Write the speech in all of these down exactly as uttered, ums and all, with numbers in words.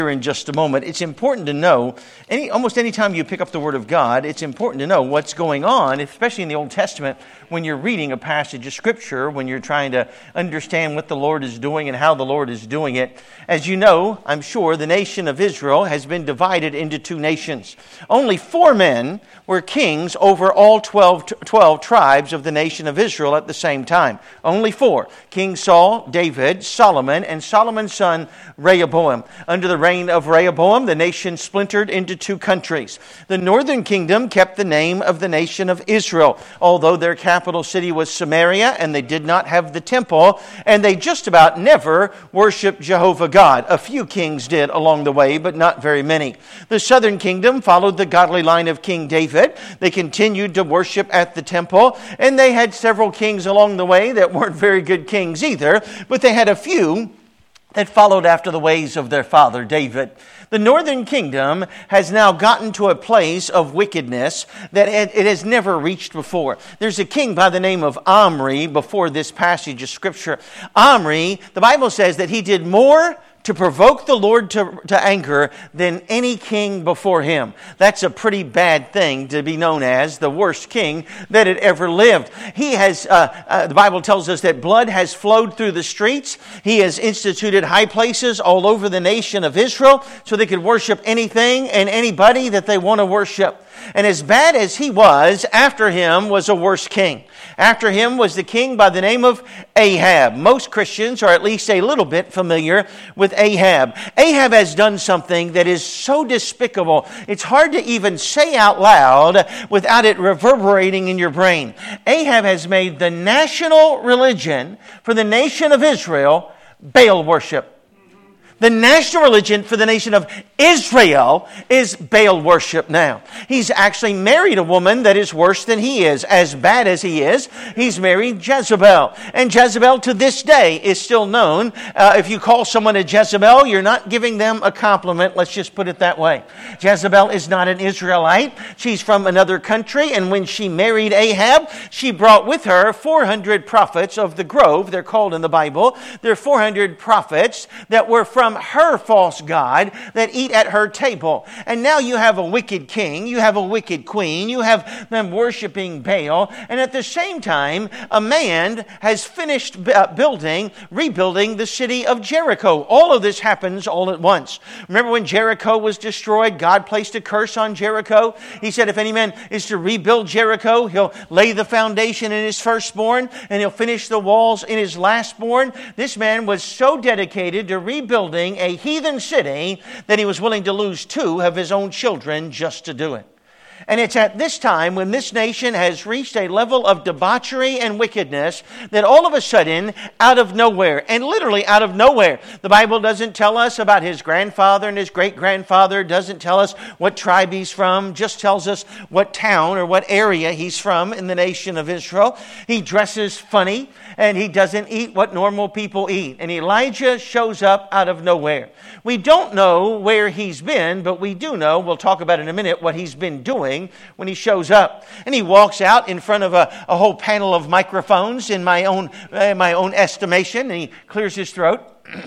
in just a moment. It's important to know, any, almost any time you pick up the Word of God, it's important to know what's going on, especially in the Old Testament, when you're reading a passage of Scripture, when you're trying to understand what the Lord is doing and how the Lord is doing it. As you know, I'm sure, the nation of Israel has been divided into two nations. Only four men were kings over all twelve, twelve tribes of the nation of Israel at the same time. Only four. King Saul, David, Solomon, and Solomon's son Rehoboam. Under the reign of Rehoboam, the nation splintered into two countries. The northern kingdom kept the name of the nation of Israel, although their capital city was Samaria, and they did not have the temple, and they just about never worshiped Jehovah God. A few kings did along the way, but not very many. The southern kingdom followed the godly line of King David. They continued to worship at the temple, and they had several kings along the way that weren't very good kings either, but they had a few that followed after the ways of their father David. The northern kingdom has now gotten to a place of wickedness that it has never reached before. There's a king by the name of Omri before this passage of Scripture. Omri, the Bible says that he did more to provoke the Lord to, to anger than any king before him. That's a pretty bad thing to be known as the worst king that had ever lived. He has, uh, uh, the Bible tells us that blood has flowed through the streets. He has instituted high places all over the nation of Israel so they could worship anything and anybody that they want to worship. And as bad as he was, after him was a worse king. After him was the king by the name of Ahab. Most Christians are at least a little bit familiar with Ahab. Ahab has done something that is so despicable, it's hard to even say out loud without it reverberating in your brain. Ahab has made the national religion for the nation of Israel Baal worship. The national religion for the nation of Israel is Baal worship now. He's actually married a woman that is worse than he is. As bad as he is, he's married Jezebel. And Jezebel to this day is still known. Uh, if you call someone a Jezebel, you're not giving them a compliment. Let's just put it that way. Jezebel is not an Israelite. She's from another country. And when she married Ahab, she brought with her four hundred prophets of the grove. They're called in the Bible. They're four hundred prophets that were from her false god that eat at her table. And now you have a wicked king, you have a wicked queen, you have them worshiping Baal, and at the same time, a man has finished building, rebuilding the city of Jericho. All of this happens all at once. Remember when Jericho was destroyed, God placed a curse on Jericho. He said, if any man is to rebuild Jericho, he'll lay the foundation in his firstborn, and he'll finish the walls in his lastborn. This man was so dedicated to rebuilding a heathen city that he was willing to lose two of his own children just to do it. And it's at this time when this nation has reached a level of debauchery and wickedness that all of a sudden, out of nowhere, and literally out of nowhere, the Bible doesn't tell us about his grandfather and his great-grandfather, doesn't tell us what tribe he's from, just tells us what town or what area he's from in the nation of Israel. He dresses funny, and he doesn't eat what normal people eat. And Elijah shows up out of nowhere. We don't know where he's been, but we do know, we'll talk about in a minute, what he's been doing when he shows up. And he walks out in front of a, a whole panel of microphones in my own, uh, my own estimation, and he clears his throat.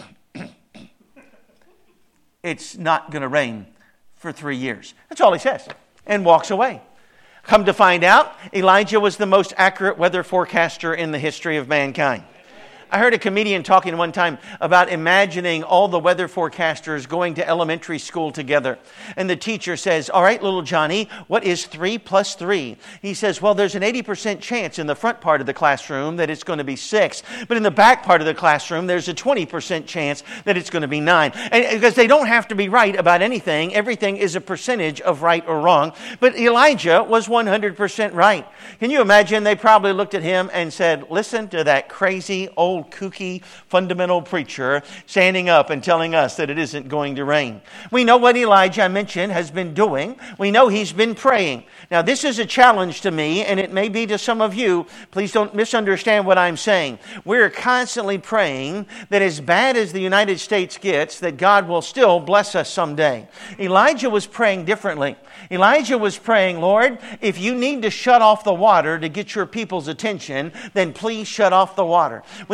It's not going to rain for three years. That's all he says. And walks away. Come to find out, Elijah was the most accurate weather forecaster in the history of mankind. I heard a comedian talking one time about imagining all the weather forecasters going to elementary school together. And the teacher says, all right, little Johnny, what is three plus three? He says, well, there's an eighty percent chance in the front part of the classroom that it's going to be six. But in the back part of the classroom, there's a twenty percent chance that it's going to be nine. And because they don't have to be right about anything. Everything is a percentage of right or wrong. But Elijah was one hundred percent right. Can you imagine? They probably looked at him and said, listen to that crazy old kooky fundamental preacher standing up and telling us that it isn't going to rain. We know what Elijah, I mentioned, has been doing. We know he's been praying. Now, this is a challenge to me, and it may be to some of you. Please don't misunderstand what I'm saying. We're constantly praying that as bad as the United States gets, that God will still bless us someday. Elijah was praying differently. Elijah was praying, Lord, if you need to shut off the water to get your people's attention, then please shut off the water. We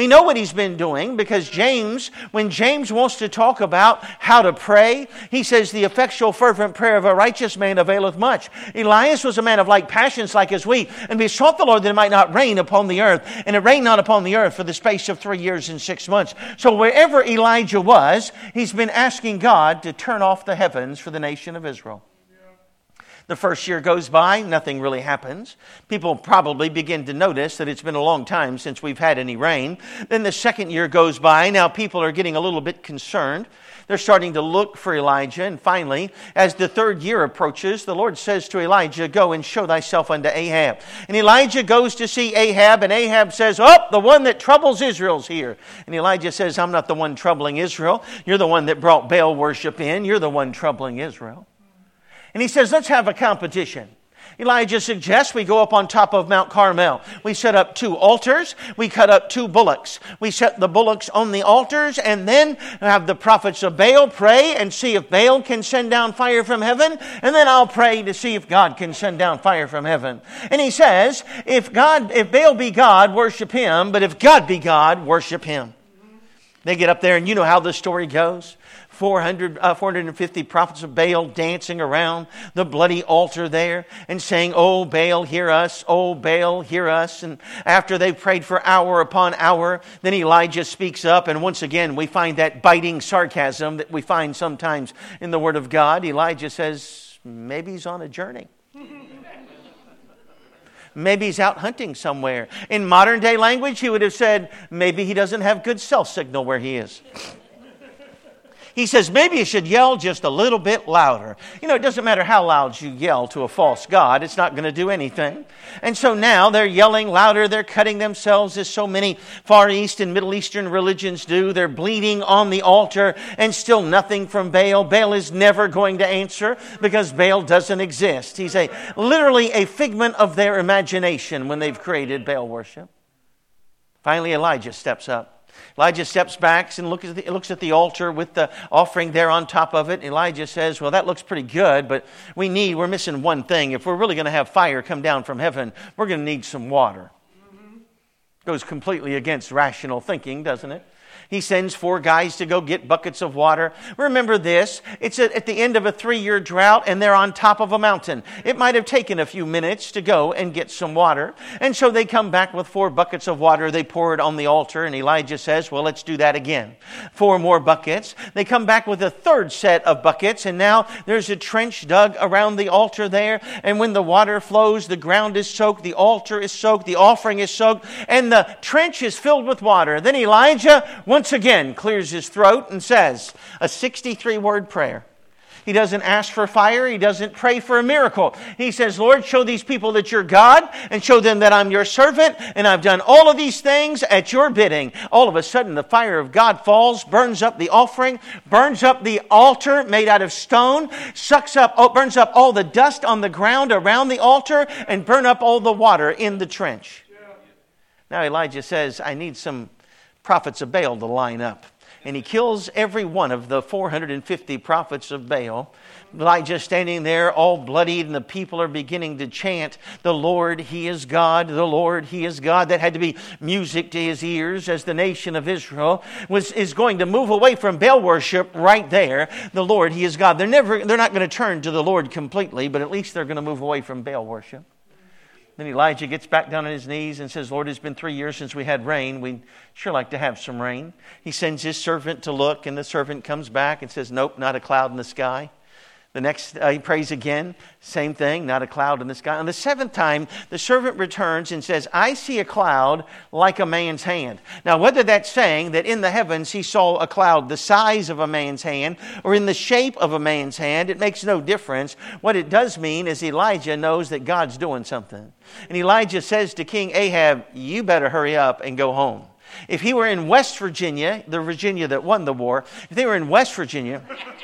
know what he's been doing because James, when James wants to talk about how to pray, he says, the effectual fervent prayer of a righteous man availeth much. Elias was a man of like passions like as we, and besought the Lord that it might not rain upon the earth. And it rained not upon the earth for the space of three years and six months. So wherever Elijah was, he's been asking God to turn off the heavens for the nation of Israel. The first year goes by, nothing really happens. People probably begin to notice that it's been a long time since we've had any rain. Then the second year goes by. Now people are getting a little bit concerned. They're starting to look for Elijah. And finally, as the third year approaches, the Lord says to Elijah, go and show thyself unto Ahab. And Elijah goes to see Ahab, and Ahab says, oh, the one that troubles Israel's here. And Elijah says, I'm not the one troubling Israel. You're the one that brought Baal worship in. You're the one troubling Israel. And he says, let's have a competition. Elijah suggests we go up on top of Mount Carmel. We set up two altars. We cut up two bullocks. We set the bullocks on the altars and then have the prophets of Baal pray and see if Baal can send down fire from heaven. And then I'll pray to see if God can send down fire from heaven. And he says, if God, if Baal be God, worship him. But if God be God, worship him. They get up there and you know how the story goes. four hundred, uh, four hundred fifty prophets of Baal dancing around the bloody altar there and saying, oh, Baal, hear us. Oh, Baal, hear us. And after they've prayed for hour upon hour, then Elijah speaks up. And once again, we find that biting sarcasm that we find sometimes in the Word of God. Elijah says, maybe he's on a journey. Maybe he's out hunting somewhere. In modern day language, he would have said, maybe he doesn't have good cell signal where he is. He says, maybe you should yell just a little bit louder. You know, it doesn't matter how loud you yell to a false god. It's not going to do anything. And so now they're yelling louder. They're cutting themselves as so many Far East and Middle Eastern religions do. They're bleeding on the altar and still nothing from Baal. Baal is never going to answer because Baal doesn't exist. He's a literally a figment of their imagination when they've created Baal worship. Finally, Elijah steps up. Elijah steps back and looks at, the, looks at the altar with the offering there on top of it. Elijah says, well, that looks pretty good, but we need, we're missing one thing. If we're really going to have fire come down from heaven, we're going to need some water. Mm-hmm. Goes completely against rational thinking, doesn't it? He sends four guys to go get buckets of water. Remember this, it's at the end of a three-year drought and they're on top of a mountain. It might have taken a few minutes to go and get some water. And so they come back with four buckets of water. They pour it on the altar and Elijah says, well, let's do that again. Four more buckets. They come back with a third set of buckets and now there's a trench dug around the altar there. And when the water flows, the ground is soaked, the altar is soaked, the offering is soaked, and the trench is filled with water. Then Elijah, once again, clears his throat and says a sixty-three word prayer. He doesn't ask for fire. He doesn't pray for a miracle. He says, Lord, show these people that you're God and show them that I'm your servant and I've done all of these things at your bidding. All of a sudden, the fire of God falls, burns up the offering, burns up the altar made out of stone, sucks up, oh, burns up all the dust on the ground around the altar and burn up all the water in the trench. Now Elijah says, I need some prophets of Baal to line up. And he kills every one of the four hundred fifty prophets of Baal. Elijah standing there all bloodied and the people are beginning to chant, the Lord, He is God, the Lord, He is God. That had to be music to his ears as the nation of Israel was is going to move away from Baal worship right there. The Lord, He is God. They're never, they're not going to turn to the Lord completely, but at least they're going to move away from Baal worship. Then Elijah gets back down on his knees and says, Lord, it's been three years since we had rain. We'd sure like to have some rain. He sends his servant to look, and the servant comes back and says, nope, not a cloud in the sky. The next, uh, he prays again, same thing, not a cloud in the sky. On the seventh time, the servant returns and says, I see a cloud like a man's hand. Now, whether that's saying that in the heavens he saw a cloud the size of a man's hand or in the shape of a man's hand, it makes no difference. What it does mean is Elijah knows that God's doing something. And Elijah says to King Ahab, you better hurry up and go home. If he were in West Virginia, the Virginia that won the war, if they were in West Virginia...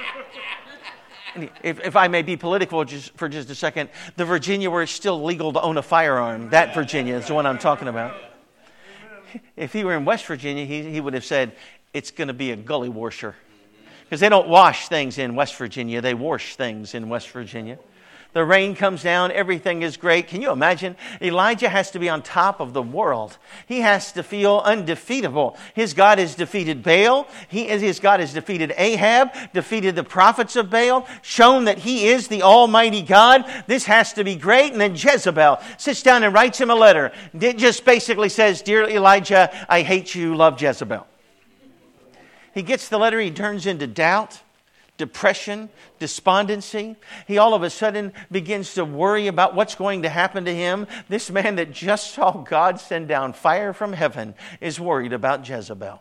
If, if I may be political just for just a second, the Virginia where it's still legal to own a firearm, that Virginia is the one I'm talking about. If he were in West Virginia, he, he would have said, it's going to be a gully washer. Because they don't wash things in West Virginia, they wash things in West Virginia. The rain comes down. Everything is great. Can you imagine? Elijah has to be on top of the world. He has to feel undefeatable. His God has defeated Baal. He, his God has defeated Ahab, defeated the prophets of Baal, shown that he is the Almighty God. This has to be great. And then Jezebel sits down and writes him a letter. It just basically says, "Dear Elijah, I hate you, love Jezebel." He gets the letter. He turns into doubt, depression, despondency. He all of a sudden begins to worry about what's going to happen to him. This man that just saw God send down fire from heaven is worried about Jezebel.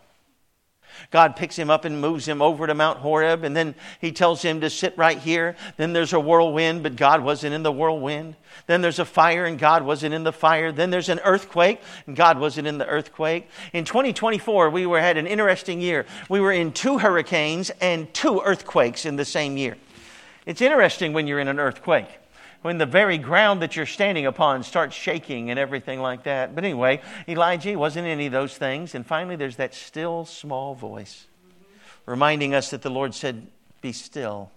God picks him up and moves him over to Mount Horeb, and then he tells him to sit right here. Then there's a whirlwind, but God wasn't in the whirlwind. Then there's a fire, and God wasn't in the fire. Then there's an earthquake, and God wasn't in the earthquake. In twenty twenty-four, we were had an interesting year. We were in two hurricanes and two earthquakes in the same year. It's interesting when you're in an earthquake, when the very ground that you're standing upon starts shaking and everything like that. But anyway, Elijah wasn't in any of those things. And finally, there's that still small voice reminding us that the Lord said, "Be still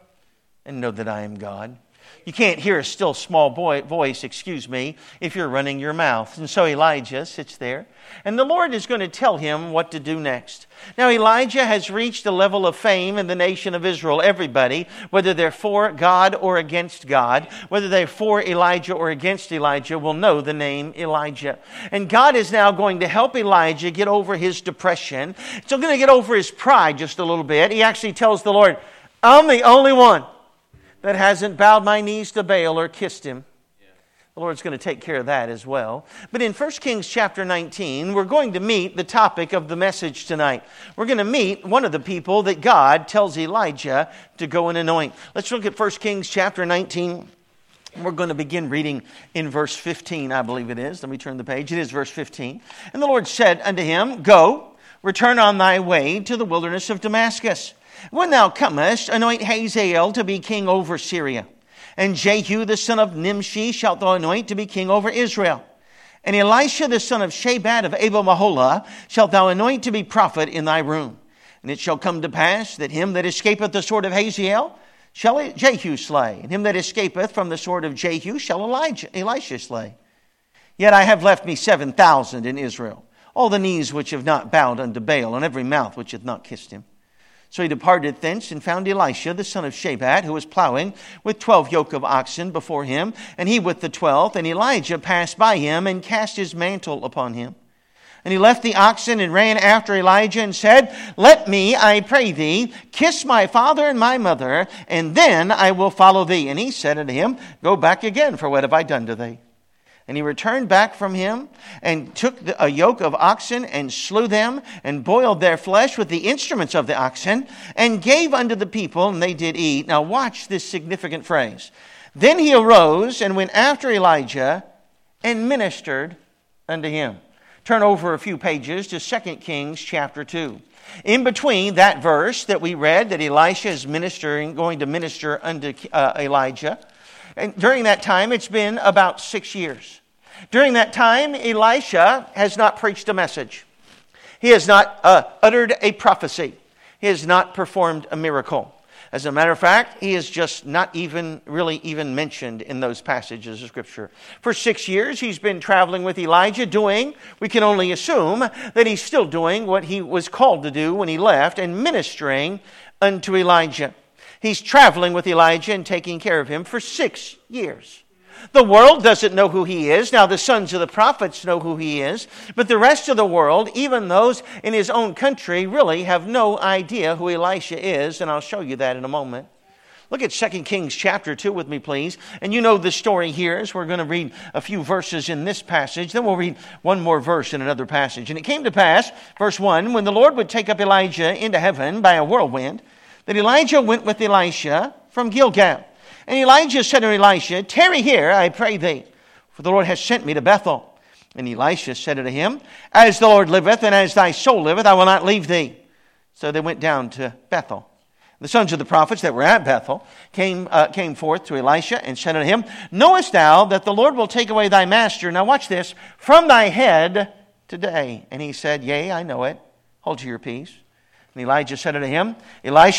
and know that I am God." You can't hear a still small boy, voice, excuse me, if you're running your mouth. And so Elijah sits there, and the Lord is going to tell him what to do next. Now Elijah has reached a level of fame in the nation of Israel. Everybody, whether they're for God or against God, whether they're for Elijah or against Elijah, will know the name Elijah. And God is now going to help Elijah get over his depression. So going to get over his pride just a little bit. He actually tells the Lord, "I'm the only one that hasn't bowed my knees to Baal or kissed him." Yeah. The Lord's going to take care of that as well. But in First Kings chapter nineteen, we're going to meet the topic of the message tonight. We're going to meet one of the people that God tells Elijah to go and anoint. Let's look at First Kings chapter nineteen. We're going to begin reading in verse fifteen, I believe it is. Let me turn the page. It is verse fifteen. "And the Lord said unto him, Go, return on thy way to the wilderness of Damascus. When thou comest, anoint Hazael to be king over Syria. And Jehu the son of Nimshi shalt thou anoint to be king over Israel. And Elisha the son of Shaphat of Abel-Maholah shalt thou anoint to be prophet in thy room. And it shall come to pass that him that escapeth the sword of Hazael shall Jehu slay. And him that escapeth from the sword of Jehu shall Elijah, Elisha slay. Yet I have left me seven thousand in Israel, all the knees which have not bowed unto Baal, and every mouth which hath not kissed him. So he departed thence and found Elisha, the son of Shaphat, who was plowing with twelve yoke of oxen before him, and he with the twelfth. And Elijah passed by him and cast his mantle upon him. And he left the oxen and ran after Elijah and said, Let me, I pray thee, kiss my father and my mother, and then I will follow thee. And he said unto him, Go back again, for what have I done to thee? And he returned back from him and took a yoke of oxen and slew them and boiled their flesh with the instruments of the oxen and gave unto the people, and they did eat. Now watch this significant phrase. Then he arose and went after Elijah and ministered unto him. Turn over a few pages to Second Kings chapter two. In between that verse that we read that Elisha is ministering, going to minister unto uh, Elijah, and during that time, it's been about six years. During that time, Elisha has not preached a message. He has not uh, uttered a prophecy. He has not performed a miracle. As a matter of fact, he is just not even really even mentioned in those passages of Scripture. For six years, he's been traveling with Elijah, doing, we can only assume, that he's still doing what he was called to do when he left, and ministering unto Elijah. He's traveling with Elijah and taking care of him for six years. The world doesn't know who he is. Now, the sons of the prophets know who he is. But the rest of the world, even those in his own country, really have no idea who Elisha is. And I'll show you that in a moment. Look at Second Kings chapter two with me, please. And you know the story here, as we're going to read a few verses in this passage. Then we'll read one more verse in another passage. And it came to pass, verse one, when the Lord would take up Elijah into heaven by a whirlwind, that Elijah went with Elisha from Gilgal. And Elijah said to Elisha, Tarry here, I pray thee, for the Lord has sent me to Bethel. And Elisha said unto him, As the Lord liveth, and as thy soul liveth, I will not leave thee. So they went down to Bethel. The sons of the prophets that were at Bethel came uh, came forth to Elisha and said unto him, Knowest thou that the Lord will take away thy master, now watch this, from thy head today? And he said, Yea, I know it. Hold to your peace. And Elijah said unto him, Elisha,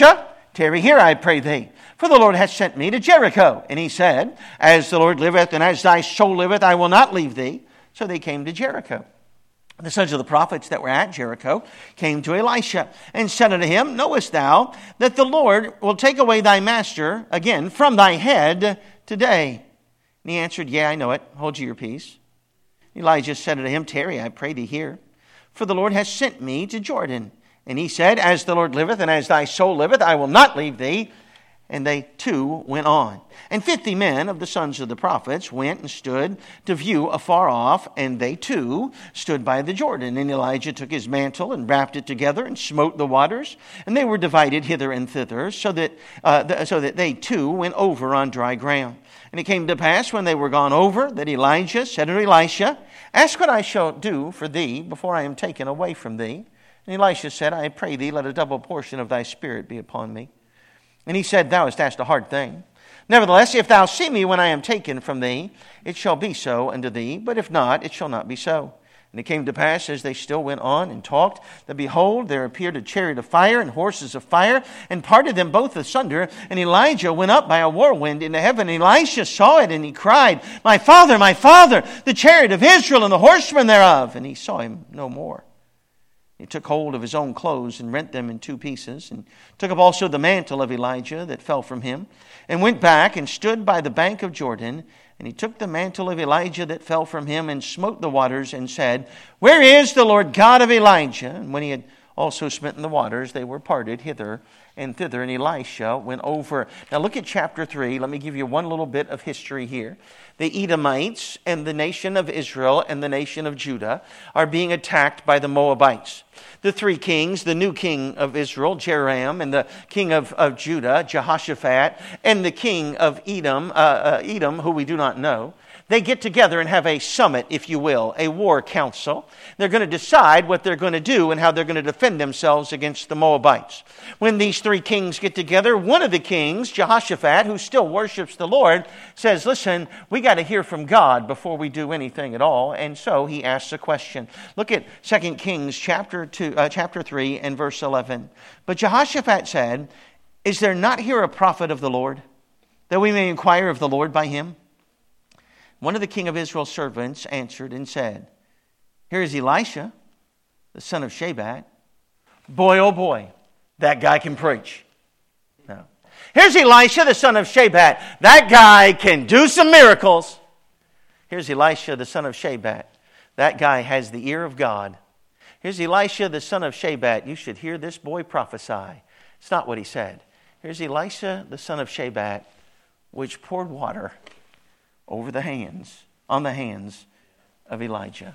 tarry here, I pray thee. For the Lord hath sent me to Jericho. And he said, As the Lord liveth, and as thy soul liveth, I will not leave thee. So they came to Jericho. The sons of the prophets that were at Jericho came to Elisha and said unto him, Knowest thou that the Lord will take away thy master again from thy head today? And he answered, Yea, I know it. Hold you your peace. Elijah said unto him, Tarry, I pray thee here, for the Lord hath sent me to Jordan. And he said, As the Lord liveth, and as thy soul liveth, I will not leave thee. And they too went on. And fifty men of the sons of the prophets went and stood to view afar off, and they too stood by the Jordan. And Elijah took his mantle and wrapped it together and smote the waters, and they were divided hither and thither, so that uh, th- so that they too went over on dry ground. And it came to pass, when they were gone over, that Elijah said unto Elisha, Ask what I shall do for thee before I am taken away from thee. And Elisha said, I pray thee, let a double portion of thy spirit be upon me. And he said, Thou hast asked a hard thing. Nevertheless, if thou see me when I am taken from thee, it shall be so unto thee. But if not, it shall not be so. And it came to pass, as they still went on and talked, that behold, there appeared a chariot of fire and horses of fire, and parted them both asunder. And Elijah went up by a whirlwind into heaven. And Elisha saw it, and he cried, My father, my father, the chariot of Israel and the horsemen thereof. And he saw him no more. He took hold of his own clothes and rent them in two pieces, and took up also the mantle of Elijah that fell from him, and went back and stood by the bank of Jordan. And he took the mantle of Elijah that fell from him, and smote the waters, and said, Where is the Lord God of Elijah? And when he had also smitten the waters, they were parted hither and thither, and Elisha went over. Now look at chapter three. Let me give you one little bit of history here. The Edomites and the nation of Israel and the nation of Judah are being attacked by the Moabites. The three kings, the new king of Israel, Joram, and the king of, of Judah, Jehoshaphat, and the king of Edom, uh, uh, Edom, who we do not know, they get together and have a summit, if you will, a war council. They're going to decide what they're going to do and how they're going to defend themselves against the Moabites. When these three kings get together, one of the kings, Jehoshaphat, who still worships the Lord, says, Listen, we got to hear from God before we do anything at all. And so he asks a question. Look at Second Kings chapter two, uh, chapter three and verse eleven. But Jehoshaphat said, Is there not here a prophet of the Lord, that we may inquire of the Lord by him? One of the king of Israel's servants answered and said, Here is Elisha, the son of Shaphat. Boy, oh boy, that guy can preach. No. Here's Elisha, the son of Shaphat. That guy can do some miracles. Here's Elisha, the son of Shaphat. That guy has the ear of God. Here's Elisha, the son of Shaphat. You should hear this boy prophesy. It's not what he said. Here's Elisha, the son of Shaphat, which poured water over the hands, on the hands of Elijah.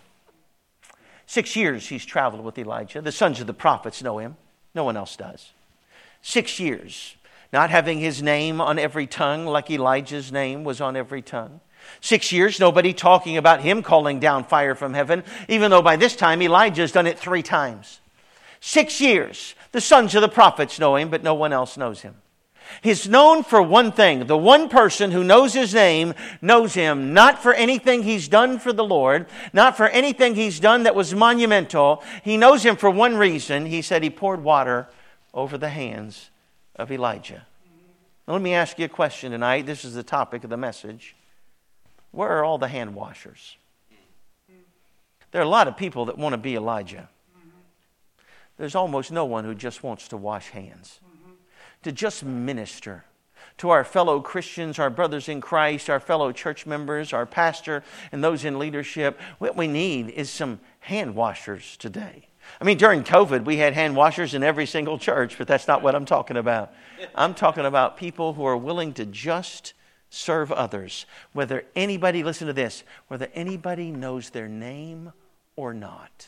Six years he's traveled with Elijah. The sons of the prophets know him. No one else does. Six years, not having his name on every tongue like Elijah's name was on every tongue. Six years, nobody talking about him calling down fire from heaven, even though by this time Elijah's done it three times. Six years, the sons of the prophets know him, but no one else knows him. He's known for one thing. The one person who knows his name knows him not for anything he's done for the Lord, not for anything he's done that was monumental. He knows him for one reason. He said he poured water over the hands of Elijah. Now, let me ask you a question tonight. This is the topic of the message. Where are all the hand washers? There are a lot of people that want to be Elijah. There's almost no one who just wants to wash hands, to just minister to our fellow Christians, our brothers in Christ, our fellow church members, our pastor, and those in leadership. What we need is some hand washers today. I mean, during COVID, we had hand washers in every single church, but that's not what I'm talking about. I'm talking about people who are willing to just serve others, whether anybody, listen to this, whether anybody knows their name or not.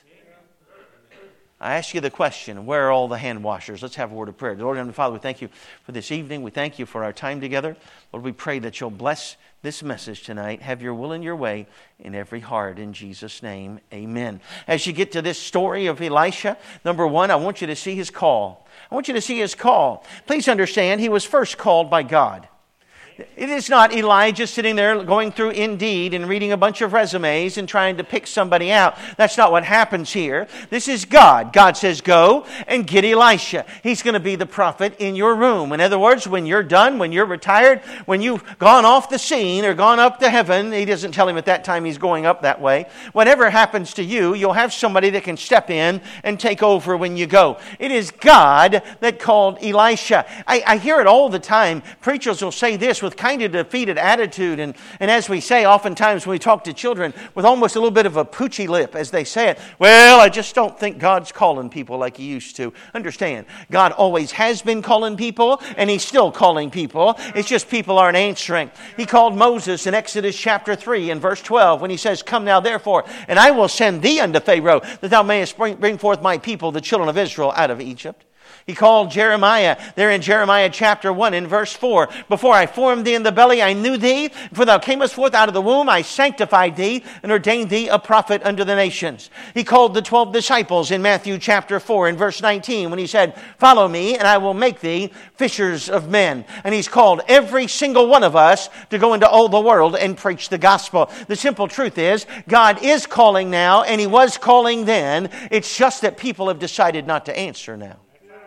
I ask you the question, where are all the hand washers? Let's have a word of prayer. Lord and Father, we thank you for this evening. We thank you for our time together. Lord, we pray that you'll bless this message tonight. Have your will and your way in every heart. In Jesus' name, amen. As you get to this story of Elisha, number one, I want you to see his call. I want you to see his call. Please understand, he was first called by God. It is not Elijah sitting there going through Indeed and reading a bunch of resumes and trying to pick somebody out. That's not what happens here. This is God. God says, go and get Elisha. He's going to be the prophet in your room. In other words, when you're done, when you're retired, when you've gone off the scene or gone up to heaven, he doesn't tell him at that time he's going up that way. Whatever happens to you, you'll have somebody that can step in and take over when you go. It is God that called Elisha. I, I hear it all the time. Preachers will say this with kind of defeated attitude, and, and as we say oftentimes when we talk to children, with almost a little bit of a poochy lip as they say it. Well, I just don't think God's calling people like He used to. Understand, God always has been calling people, and He's still calling people. It's just people aren't answering. He called Moses in Exodus chapter three and verse twelve when He says, come now therefore, and I will send thee unto Pharaoh, that thou mayest bring, bring forth my people, the children of Israel, out of Egypt. He called Jeremiah there in Jeremiah chapter one in verse four. Before I formed thee in the belly, I knew thee. For thou camest forth out of the womb, I sanctified thee and ordained thee a prophet unto the nations. He called the twelve disciples in Matthew chapter four in verse nineteen when he said, follow me and I will make thee fishers of men. And He's called every single one of us to go into all the world and preach the gospel. The simple truth is, God is calling now and He was calling then. It's just that people have decided not to answer now.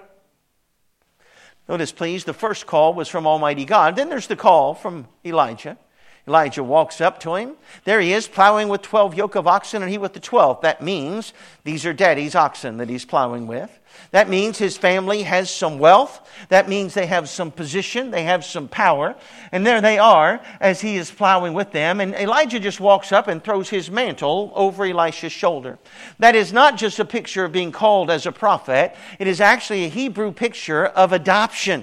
Notice, please, the first call was from Almighty God. Then there's the call from Elijah. Elijah walks up to him. There he is, plowing with twelve yoke of oxen, and he with the twelve. That means these are daddy's oxen that he's plowing with. That means his family has some wealth. That means they have some position. They have some power. And there they are as he is plowing with them. And Elijah just walks up and throws his mantle over Elisha's shoulder. That is not just a picture of being called as a prophet. It is actually a Hebrew picture of adoption.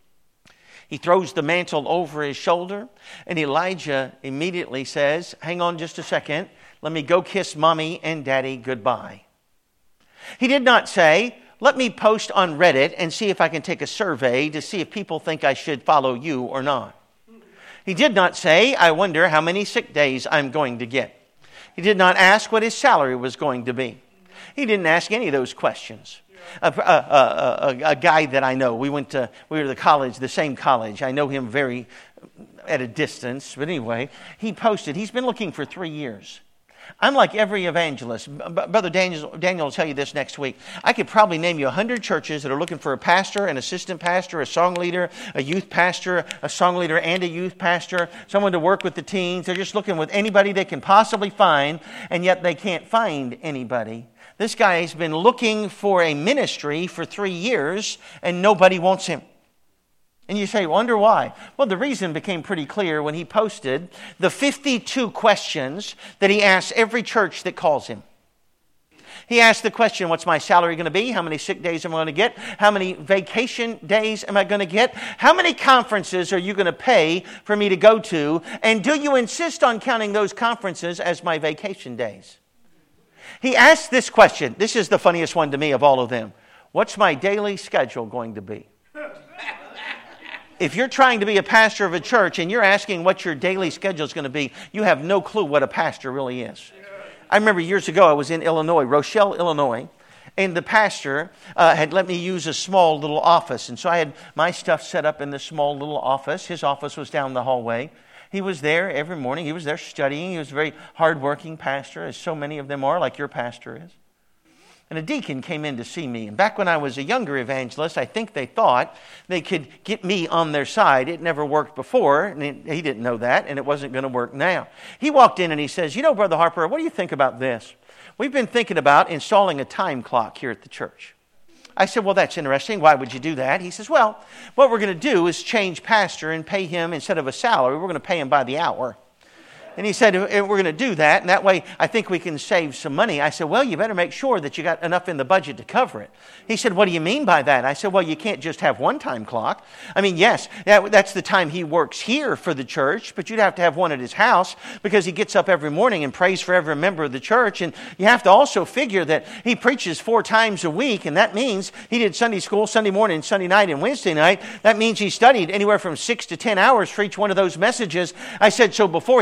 He throws the mantle over his shoulder, and Elijah immediately says, hang on just a second. Let me go kiss mommy and daddy goodbye. He did not say, let me post on Reddit and see if I can take a survey to see if people think I should follow you or not. He did not say, I wonder how many sick days I'm going to get. He did not ask what his salary was going to be. He didn't ask any of those questions. A, a, a, a, a guy that I know, we went to, we were to the college, the same college. I know him very at a distance, but anyway, he posted, he's been looking for three years. I'm like every evangelist. Brother Daniel, Daniel will tell you this next week. I could probably name you a hundred churches that are looking for a pastor, an assistant pastor, a song leader, a youth pastor, a song leader and a youth pastor, someone to work with the teens. They're just looking with anybody they can possibly find, and yet they can't find anybody. This guy's been looking for a ministry for three years, and nobody wants him. And you say, wonder why? Well, the reason became pretty clear when he posted the fifty-two questions that he asks every church that calls him. He asked the question, what's my salary going to be? How many sick days am I going to get? How many vacation days am I going to get? How many conferences are you going to pay for me to go to? And do you insist on counting those conferences as my vacation days? He asked this question. This is the funniest one to me of all of them. What's my daily schedule going to be? If you're trying to be a pastor of a church and you're asking what your daily schedule is going to be, you have no clue what a pastor really is. I remember years ago I was in Illinois, Rochelle, Illinois, and the pastor uh, had let me use a small little office. And so I had my stuff set up in this small little office. His office was down the hallway. He was there every morning. He was there studying. He was a very hardworking pastor, as so many of them are, like your pastor is. And a deacon came in to see me. And back when I was a younger evangelist, I think they thought they could get me on their side. It never worked before, and he didn't know that, and it wasn't going to work now. He walked in and he says, you know, Brother Harper, what do you think about this? We've been thinking about installing a time clock here at the church. I said, well, that's interesting. Why would you do that? He says, well, what we're going to do is change pastor and pay him, instead of a salary, we're going to pay him by the hour. And he said, we're going to do that, and that way I think we can save some money. I said, well, you better make sure that you got enough in the budget to cover it. He said, what do you mean by that? I said, well, you can't just have one time clock. I mean, yes, that, that's the time he works here for the church, but you'd have to have one at his house because he gets up every morning and prays for every member of the church. And you have to also figure that he preaches four times a week, and that means he did Sunday school, Sunday morning, Sunday night, and Wednesday night. That means he studied anywhere from six to ten hours for each one of those messages. I said, so before he's ever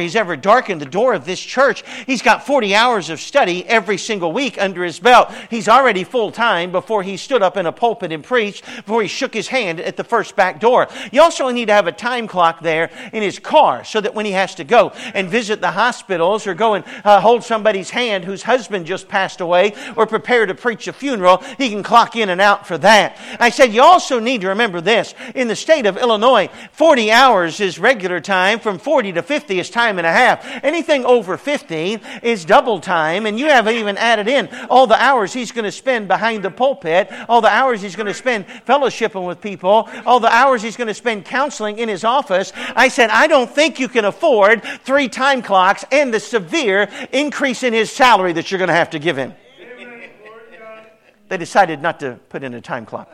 darkened the door of this church. He's got forty hours of study every single week under his belt. He's already full-time before he stood up in a pulpit and preached, before he shook his hand at the first back door. You also need to have a time clock there in his car so that when he has to go and visit the hospitals or go and uh, hold somebody's hand whose husband just passed away or prepare to preach a funeral, he can clock in and out for that. I said you also need to remember this. In the state of Illinois, forty hours is regular time. From forty to fifty is time and a half. Anything over fifty is double time, and you haven't even added in all the hours he's going to spend behind the pulpit, all the hours he's going to spend fellowshipping with people, all the hours he's going to spend counseling in his office. I said, I don't think you can afford three time clocks and the severe increase in his salary that you're going to have to give him. They decided not to put in a time clock.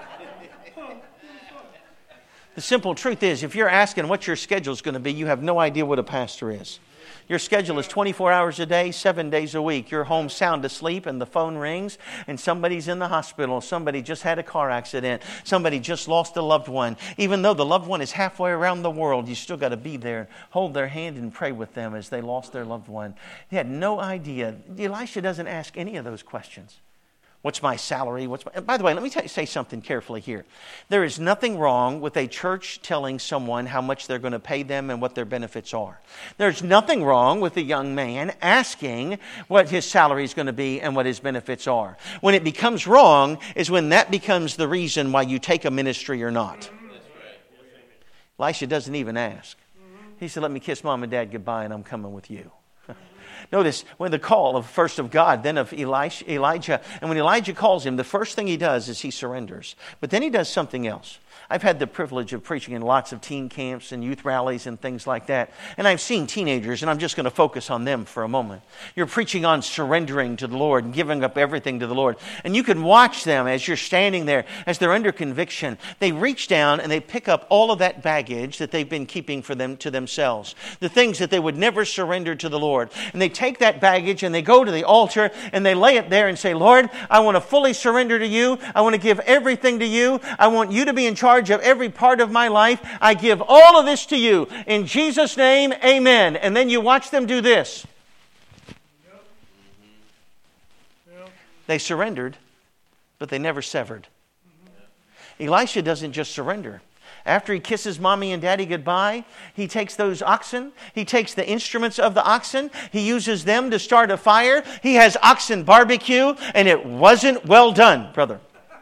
The simple truth is, if you're asking what your schedule is going to be, you have no idea what a pastor is. Your schedule is twenty-four hours a day, seven days a week. You're home sound asleep and the phone rings and somebody's in the hospital. Somebody just had a car accident. Somebody just lost a loved one. Even though the loved one is halfway around the world, you still got to be there, hold their hand and pray with them as they lost their loved one. He had no idea. Elisha doesn't ask any of those questions. What's my salary? What's my... By the way, let me t- say something carefully here. There is nothing wrong with a church telling someone how much they're going to pay them and what their benefits are. There's nothing wrong with a young man asking what his salary is going to be and what his benefits are. When it becomes wrong is when that becomes the reason why you take a ministry or not. Elisha doesn't even ask. He said, let me kiss mom and dad goodbye and I'm coming with you. Notice when the call of first of God, then of Elisha, Elijah. And when Elijah calls him, the first thing he does is he surrenders. But then he does something else. I've had the privilege of preaching in lots of teen camps and youth rallies and things like that. And I've seen teenagers, and I'm just going to focus on them for a moment. You're preaching on surrendering to the Lord and giving up everything to the Lord. And you can watch them as you're standing there, as they're under conviction. They reach down and they pick up all of that baggage that they've been keeping for them to themselves. The things that they would never surrender to the Lord. And they take that baggage and they go to the altar and they lay it there and say, Lord, I want to fully surrender to you. I want to give everything to you. I want you to be in charge of every part of my life. I give all of this to you. In Jesus' name, amen. And then you watch them do this. Yep. Yep. They surrendered, but they never severed. Mm-hmm. Elisha doesn't just surrender. After he kisses mommy and daddy goodbye, he takes those oxen. He takes the instruments of the oxen. He uses them to start a fire. He has oxen barbecue, and it wasn't well done, brother.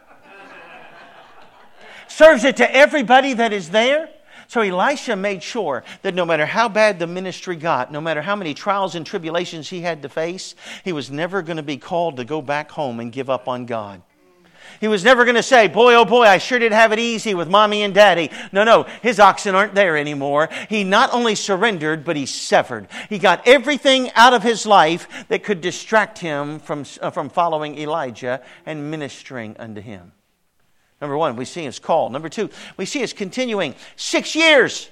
Serves it to everybody that is there. So Elisha made sure that no matter how bad the ministry got, no matter how many trials and tribulations he had to face, he was never going to be called to go back home and give up on God. He was never going to say, boy, oh boy, I sure did have it easy with mommy and daddy. No, no, his oxen aren't there anymore. He not only surrendered, but he severed. He got everything out of his life that could distract him from, uh, from following Elijah and ministering unto him. Number one, we see his call. Number two, we see his continuing six years.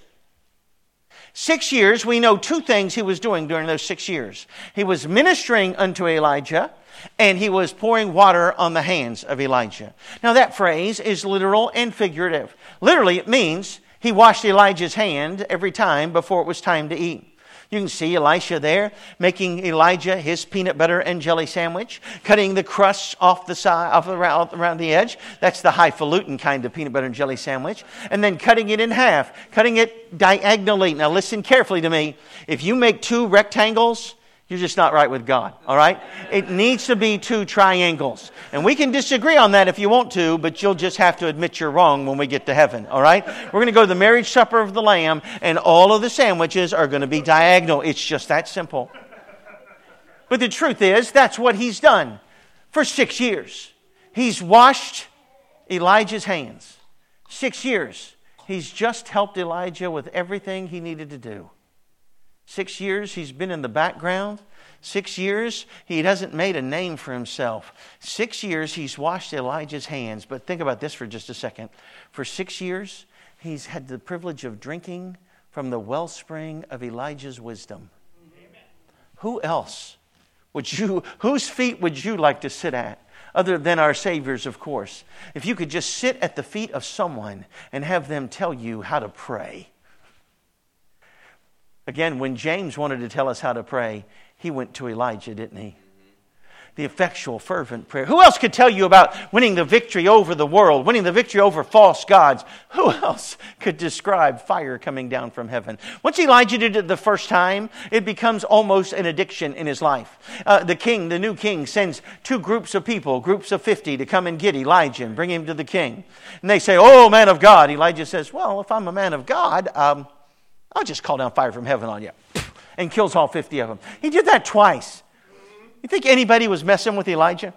Six years, we know two things he was doing during those six years. He was ministering unto Elijah, and he was pouring water on the hands of Elijah. Now that phrase is literal and figurative. Literally, it means he washed Elijah's hand every time before it was time to eat. You can see Elisha there making Elijah his peanut butter and jelly sandwich, cutting the crusts off the side, off around, around the edge. That's the highfalutin kind of peanut butter and jelly sandwich. And then cutting it in half, cutting it diagonally. Now listen carefully to me. If you make two rectangles, you're just not right with God, all right? It needs to be two triangles. And we can disagree on that if you want to, but you'll just have to admit you're wrong when we get to heaven, all right? We're going to go to the marriage supper of the Lamb, and all of the sandwiches are going to be diagonal. It's just that simple. But the truth is, that's what he's done for six years. He's washed Elijah's hands. Six years. He's just helped Elijah with everything he needed to do. Six years he's been in the background. Six years he hasn't made a name for himself. Six years he's washed Elijah's hands. But think about this for just a second. For six years he's had the privilege of drinking from the wellspring of Elijah's wisdom. Amen. Who else would you, whose feet would you like to sit at? Other than our Savior's, of course. If you could just sit at the feet of someone and have them tell you how to pray. Again, when James wanted to tell us how to pray, he went to Elijah, didn't he? The effectual, fervent prayer. Who else could tell you about winning the victory over the world, winning the victory over false gods? Who else could describe fire coming down from heaven? Once Elijah did it the first time, it becomes almost an addiction in his life. Uh, the king, the new king, sends two groups of people, groups of fifty, to come and get Elijah and bring him to the king. And they say, "Oh, man of God." Elijah says, "Well, if I'm a man of God, um, I'll just call down fire from heaven on you." And kills all fifty of them. He did that twice. You think anybody was messing with Elijah?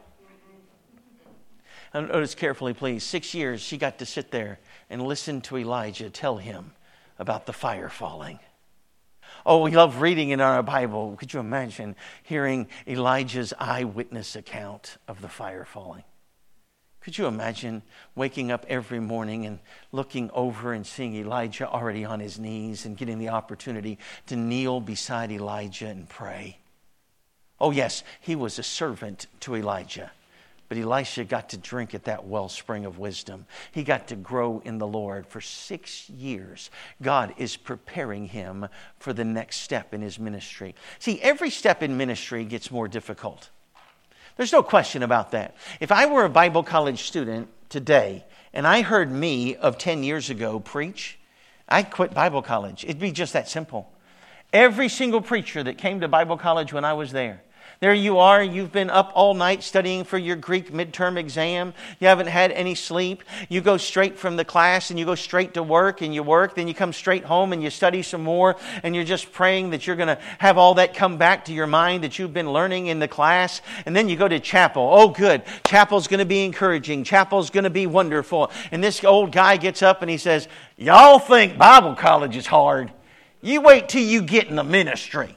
And notice carefully, please. Six years she got to sit there and listen to Elijah tell him about the fire falling. Oh, we love reading in our Bible. Could you imagine hearing Elijah's eyewitness account of the fire falling? Could you imagine waking up every morning and looking over and seeing Elijah already on his knees and getting the opportunity to kneel beside Elijah and pray? Oh yes, he was a servant to Elijah. But Elisha got to drink at that wellspring of wisdom. He got to grow in the Lord for six years. God is preparing him for the next step in his ministry. See, every step in ministry gets more difficult. There's no question about that. If I were a Bible college student today and I heard me of ten years ago preach, I'd quit Bible college. It'd be just that simple. Every single preacher that came to Bible college when I was there, there you are, you've been up all night studying for your Greek midterm exam. You haven't had any sleep. You go straight from the class and you go straight to work and you work. Then you come straight home and you study some more. And you're just praying that you're going to have all that come back to your mind that you've been learning in the class. And then you go to chapel. Oh, good. Chapel's going to be encouraging. Chapel's going to be wonderful. And this old guy gets up and he says, "Y'all think Bible college is hard. You wait till you get in the ministry."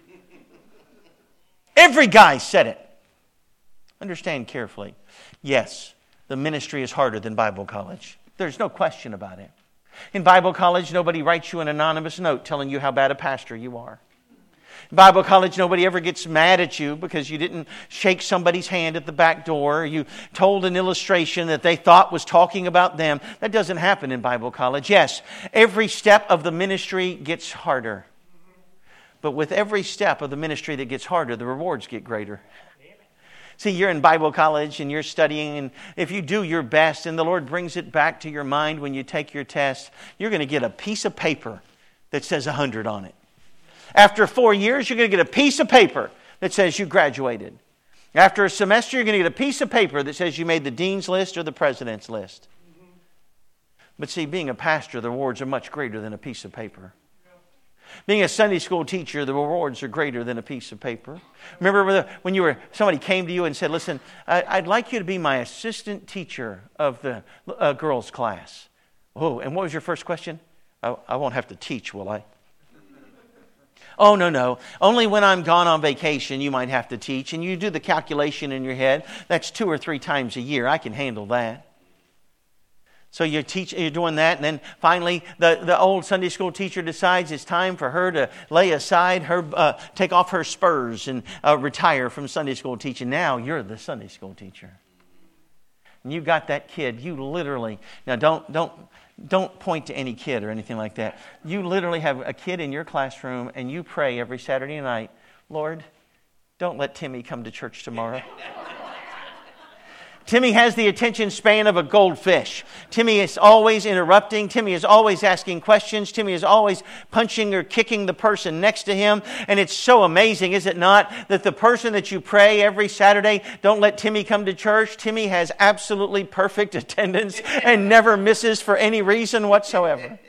Every guy said it. Understand carefully. Yes, the ministry is harder than Bible college. There's no question about it. In Bible college, nobody writes you an anonymous note telling you how bad a pastor you are. In Bible college, nobody ever gets mad at you because you didn't shake somebody's hand at the back door. You told an illustration that they thought was talking about them. That doesn't happen in Bible college. Yes, every step of the ministry gets harder. But with every step of the ministry that gets harder, the rewards get greater. See, you're in Bible college and you're studying, and if you do your best and the Lord brings it back to your mind when you take your test, you're going to get a piece of paper that says one hundred on it. After four years, you're going to get a piece of paper that says you graduated. After a semester, you're going to get a piece of paper that says you made the dean's list or the president's list. But see, being a pastor, the rewards are much greater than a piece of paper. Being a Sunday school teacher, the rewards are greater than a piece of paper. Remember when you were somebody came to you and said, "Listen, I'd like you to be my assistant teacher of the uh, girls' class." Oh, and what was your first question? I, I won't have to teach, will I? Oh, no, no. Only when I'm gone on vacation, you might have to teach. And you do the calculation in your head. That's two or three times a year. I can handle that. So you're, teach, you're doing that, and then finally the, the old Sunday school teacher decides it's time for her to lay aside her, uh, take off her spurs and uh, retire from Sunday school teaching. Now you're the Sunday school teacher. And you got that kid. You literally, now don't, don't, don't point to any kid or anything like that. You literally have a kid in your classroom and you pray every Saturday night, "Lord, don't let Timmy come to church tomorrow." Timmy has the attention span of a goldfish. Timmy is always interrupting. Timmy is always asking questions. Timmy is always punching or kicking the person next to him. And it's so amazing, is it not, that the person that you pray every Saturday, "Don't let Timmy come to church," Timmy has absolutely perfect attendance and never misses for any reason whatsoever.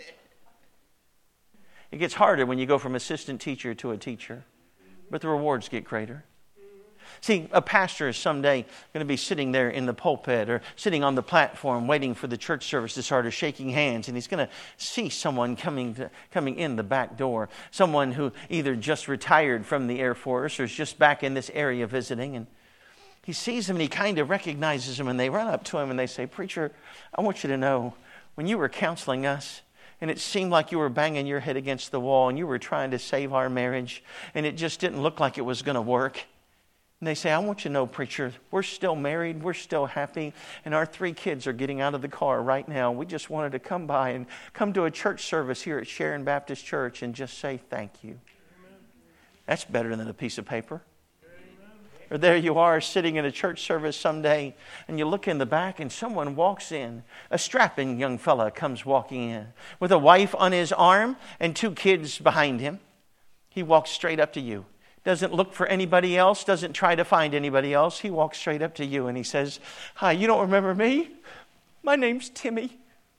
It gets harder when you go from assistant teacher to a teacher, but the rewards get greater. See, a pastor is someday going to be sitting there in the pulpit or sitting on the platform waiting for the church service to start, or shaking hands, and he's going to see someone coming to, coming in the back door, someone who either just retired from the Air Force or is just back in this area visiting, and he sees him and he kind of recognizes him, and they run up to him and they say, "Preacher, I want you to know, when you were counseling us, and it seemed like you were banging your head against the wall and you were trying to save our marriage, and it just didn't look like it was going to work, And they say, I want you to know, preacher, we're still married, we're still happy, and our three kids are getting out of the car right now. We just wanted to come by and come to a church service here at Sharon Baptist Church and just say thank you. Amen. That's better than a piece of paper. Amen. Or there you are sitting in a church service someday, and you look in the back and someone walks in. A strapping young fella comes walking in with a wife on his arm and two kids behind him. He walks straight up to you. Doesn't look for anybody else, doesn't try to find anybody else. He walks straight up to you and he says, hi, you don't remember me? My name's Timmy.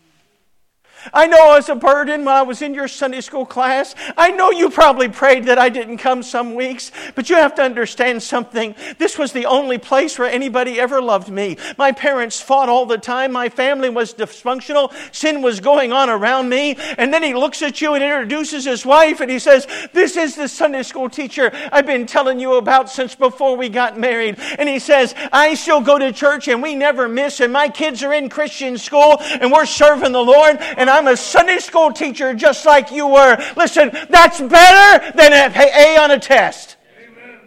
I know I was a burden when I was in your Sunday school class. I know you probably prayed that I didn't come some weeks, but you have to understand something. This was the only place where anybody ever loved me. My parents fought all the time. My family was dysfunctional. Sin was going on around me. And then he looks at you and introduces his wife and he says, this is the Sunday school teacher I've been telling you about since before we got married. And he says, I still go to church and we never miss, and my kids are in Christian school and we're serving the Lord, and I'm a Sunday school teacher just like you were. Listen, that's better than an A on a test. Amen.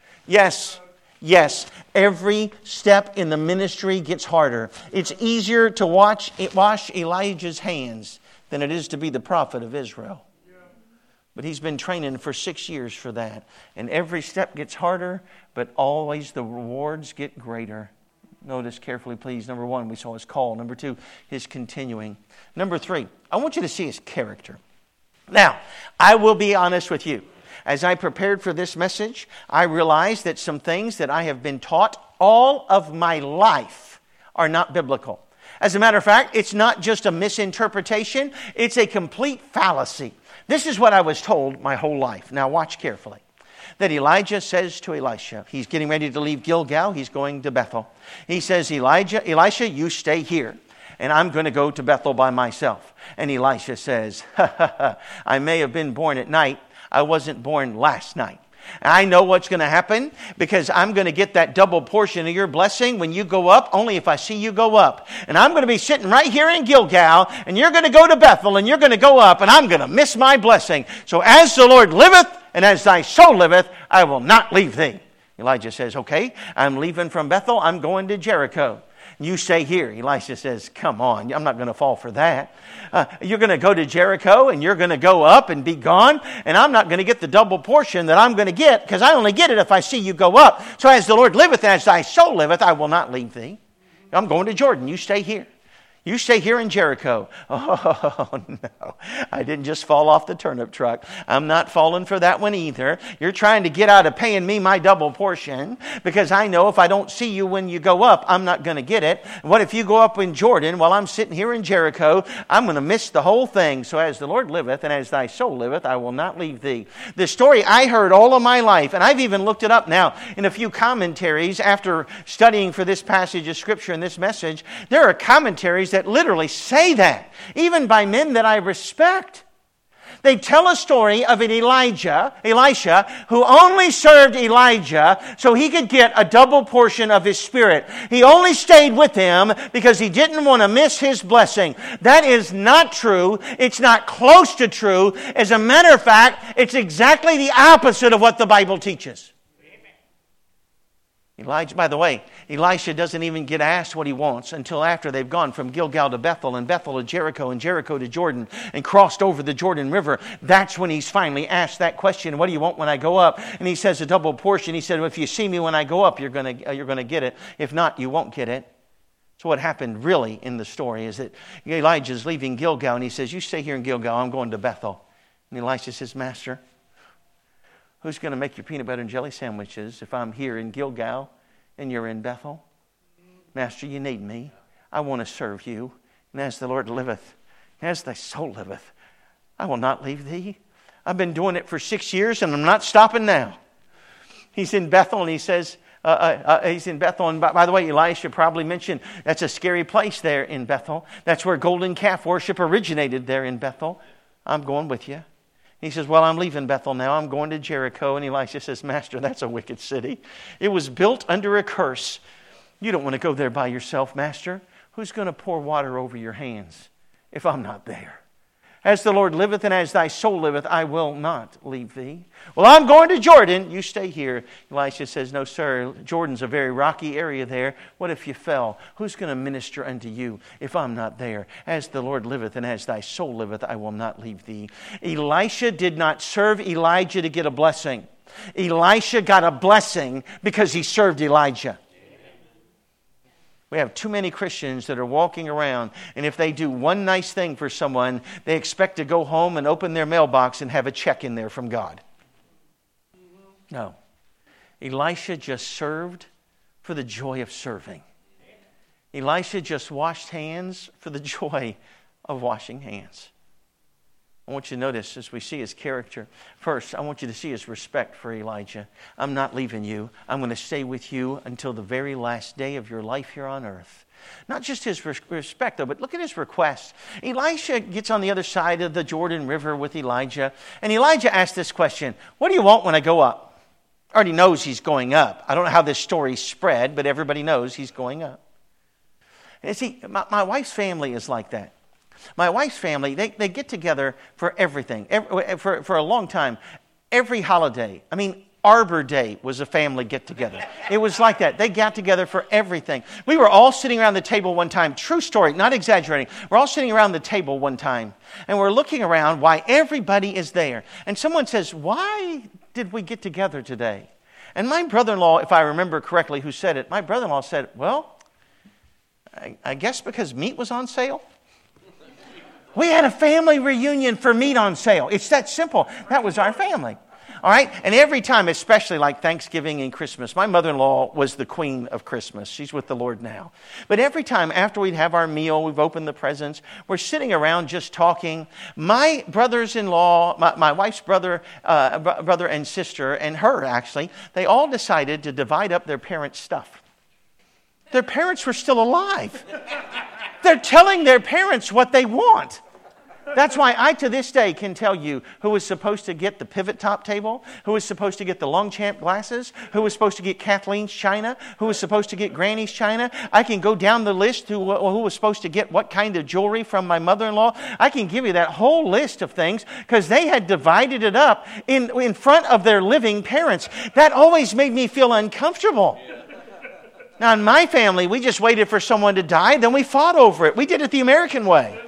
Yes, yes. Every step in the ministry gets harder. It's easier to watch wash Elijah's hands than it is to be the prophet of Israel. But he's been training for six years for that. And every step gets harder, but always the rewards get greater. Notice carefully, please. Number one, we saw his call. Number two, his continuing. Number three, I want you to see his character. Now, I will be honest with you. As I prepared for this message, I realized that some things that I have been taught all of my life are not biblical. As a matter of fact, it's not just a misinterpretation. It's a complete fallacy. This is what I was told my whole life. Now, watch carefully. That Elijah says to Elisha, he's getting ready to leave Gilgal, he's going to Bethel. He says, Elijah, Elisha, you stay here, and I'm going to go to Bethel by myself. And Elisha says, ha, ha, ha, I may have been born at night, I wasn't born last night. I know what's going to happen because I'm going to get that double portion of your blessing when you go up, only if I see you go up. And I'm going to be sitting right here in Gilgal, and you're going to go to Bethel, and you're going to go up, and I'm going to miss my blessing. So as the Lord liveth, and as thy soul liveth, I will not leave thee. Elijah says, okay, I'm leaving from Bethel, I'm going to Jericho. You stay here. Elisha says, come on, I'm not going to fall for that. Uh, you're going to go to Jericho and you're going to go up and be gone, and I'm not going to get the double portion that I'm going to get, because I only get it if I see you go up. So as the Lord liveth, as thy soul liveth, I will not leave thee. I'm going to Jordan. You stay here. You stay here in Jericho. Oh, no. I didn't just fall off the turnip truck. I'm not falling for that one either. You're trying to get out of paying me my double portion, because I know if I don't see you when you go up, I'm not going to get it. What if you go up in Jordan while I'm sitting here in Jericho? I'm going to miss the whole thing. So as the Lord liveth and as thy soul liveth, I will not leave thee. The story I heard all of my life, and I've even looked it up now in a few commentaries after studying for this passage of Scripture and this message. There are commentaries that that literally say that, even by men that I respect. They tell a story of an Elijah, Elisha, who only served Elijah so he could get a double portion of his spirit. He only stayed with him because he didn't want to miss his blessing. That is not true. It's not close to true. As a matter of fact, it's exactly the opposite of what the Bible teaches. Elijah, by the way, Elisha doesn't even get asked what he wants until after they've gone from Gilgal to Bethel, and Bethel to Jericho, and Jericho to Jordan, and crossed over the Jordan River. That's when he's finally asked that question, what do you want when I go up? And he says a double portion. He said, well, if you see me when I go up, you're going to, you're going to get it. If not, you won't get it. So what happened really in the story is that Elijah's leaving Gilgal, and he says, you stay here in Gilgal, I'm going to Bethel. And Elisha says, Master, who's going to make your peanut butter and jelly sandwiches if I'm here in Gilgal and you're in Bethel? Master, you need me. I want to serve you. And as the Lord liveth, as thy soul liveth, I will not leave thee. I've been doing it for six years and I'm not stopping now. He's in Bethel and he says, uh, uh, uh, he's in Bethel. And by, by the way, Elisha probably mentioned that's a scary place there in Bethel. That's where golden calf worship originated, there in Bethel. I'm going with you. He says, well, I'm leaving Bethel now. I'm going to Jericho. And Elisha says, Master, that's a wicked city. It was built under a curse. You don't want to go there by yourself, Master. Who's going to pour water over your hands if I'm not there? As the Lord liveth and as thy soul liveth, I will not leave thee. Well, I'm going to Jordan. You stay here. Elisha says, no, sir. Jordan's a very rocky area there. What if you fell? Who's going to minister unto you if I'm not there? As the Lord liveth and as thy soul liveth, I will not leave thee. Elisha did not serve Elijah to get a blessing. Elisha got a blessing because he served Elijah. We have too many Christians that are walking around, and if they do one nice thing for someone, they expect to go home and open their mailbox and have a check in there from God. No. Elisha just served for the joy of serving. Elisha just washed hands for the joy of washing hands. I want you to notice as we see his character. First, I want you to see his respect for Elijah. I'm not leaving you. I'm going to stay with you until the very last day of your life here on earth. Not just his respect, though, but look at his request. Elisha gets on the other side of the Jordan River with Elijah, and Elijah asks this question, what do you want when I go up? Already knows he's going up. I don't know how this story spread, but everybody knows he's going up. And see, my, my wife's family is like that. My wife's family, they, they get together for everything, every, for, for a long time. Every holiday. I mean, Arbor Day was a family get-together. It was like that. They got together for everything. We were all sitting around the table one time. True story, not exaggerating. We're all sitting around the table one time, and we're looking around why everybody is there. And someone says, why did we get together today? And my brother-in-law, if I remember correctly who said it, my brother-in-law said, well, I, I guess because meat was on sale. We had a family reunion for meat on sale. It's that simple. That was our family. All right? And every time, especially like Thanksgiving and Christmas, my mother-in-law was the queen of Christmas. She's with the Lord now. But every time after we'd have our meal, we've opened the presents, we're sitting around just talking. My brothers-in-law, my, my wife's brother, uh, brother and sister, and her actually, they all decided to divide up their parents' stuff. Their parents were still alive. They're telling their parents what they want. That's why I, to this day, can tell you who was supposed to get the pivot top table, who was supposed to get the Longchamp glasses, who was supposed to get Kathleen's china, who was supposed to get Granny's china. I can go down the list to who was supposed to get what kind of jewelry from my mother-in-law. I can give you that whole list of things because they had divided it up in, in front of their living parents. That always made me feel uncomfortable. Now, in my family, we just waited for someone to die, then we fought over it. We did it the American way.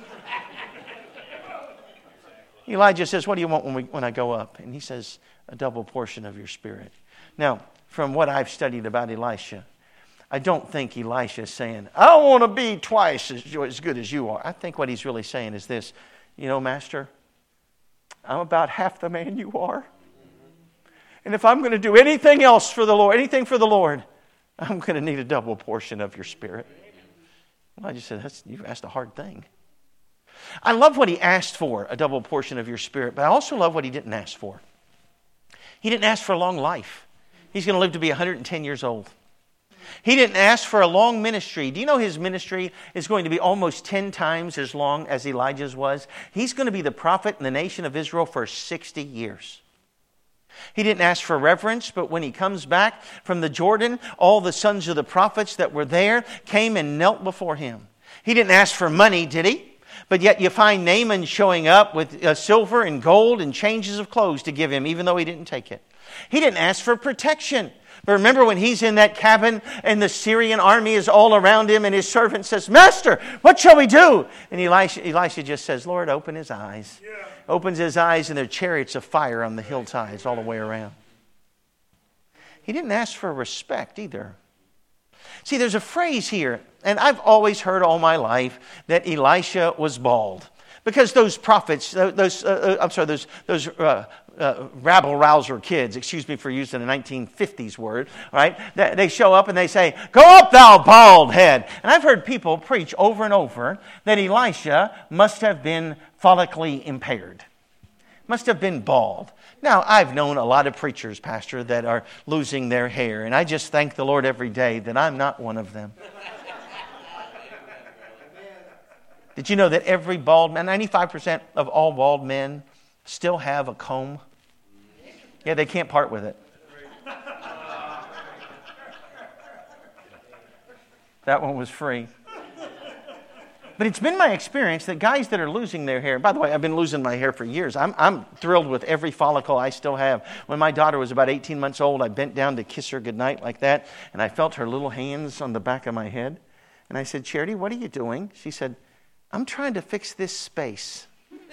Elijah says, what do you want when, we, when I go up? And he says, a double portion of your spirit. Now, from what I've studied about Elisha, I don't think Elisha is saying, I want to be twice as, as good as you are. I think what he's really saying is this, you know, Master, I'm about half the man you are. And if I'm going to do anything else for the Lord, anything for the Lord, I'm going to need a double portion of your spirit. Elijah said, That's, you've asked a hard thing. I love what he asked for, a double portion of your spirit, but I also love what he didn't ask for. He didn't ask for a long life. He's going to live to be one hundred ten years old. He didn't ask for a long ministry. Do you know his ministry is going to be almost ten times as long as Elijah's was? He's going to be the prophet in the nation of Israel for sixty years. He didn't ask for reverence, but when he comes back from the Jordan, all the sons of the prophets that were there came and knelt before him. He didn't ask for money, did he? But yet you find Naaman showing up with uh, silver and gold and changes of clothes to give him, even though he didn't take it. He didn't ask for protection. But remember when he's in that cabin and the Syrian army is all around him and his servant says, Master, what shall we do? And Elisha, Elisha just says, Lord, open his eyes. Yeah. Opens his eyes and there are chariots of fire on the hillsides all the way around. He didn't ask for respect either. See, there's a phrase here, and I've always heard all my life that Elisha was bald. Because those prophets, those uh, I'm sorry, those those uh, uh, rabble-rouser kids, excuse me for using a nineteen fifties word, right? They show up and they say, go up thou bald head. And I've heard people preach over and over that Elisha must have been follically impaired. Must have been bald. Now, I've known a lot of preachers, Pastor, that are losing their hair. And I just thank the Lord every day that I'm not one of them. Did you know that every bald man, ninety-five percent of all bald men still have a comb? Yeah, they can't part with it. That one was free. But it's been my experience that guys that are losing their hair, by the way, I've been losing my hair for years. I'm, I'm thrilled with every follicle I still have. When my daughter was about eighteen months old, I bent down to kiss her goodnight like that, and I felt her little hands on the back of my head. And I said, Charity, what are you doing? She said, I'm trying to fix this space.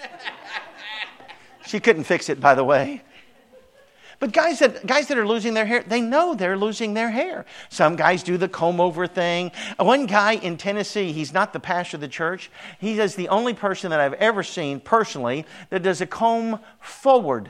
She couldn't fix it, by the way. But guys that guys that are losing their hair, they know they're losing their hair. Some guys do the comb over thing. One guy in Tennessee, he's not the pastor of the church. He is the only person that I've ever seen personally that does a comb forward.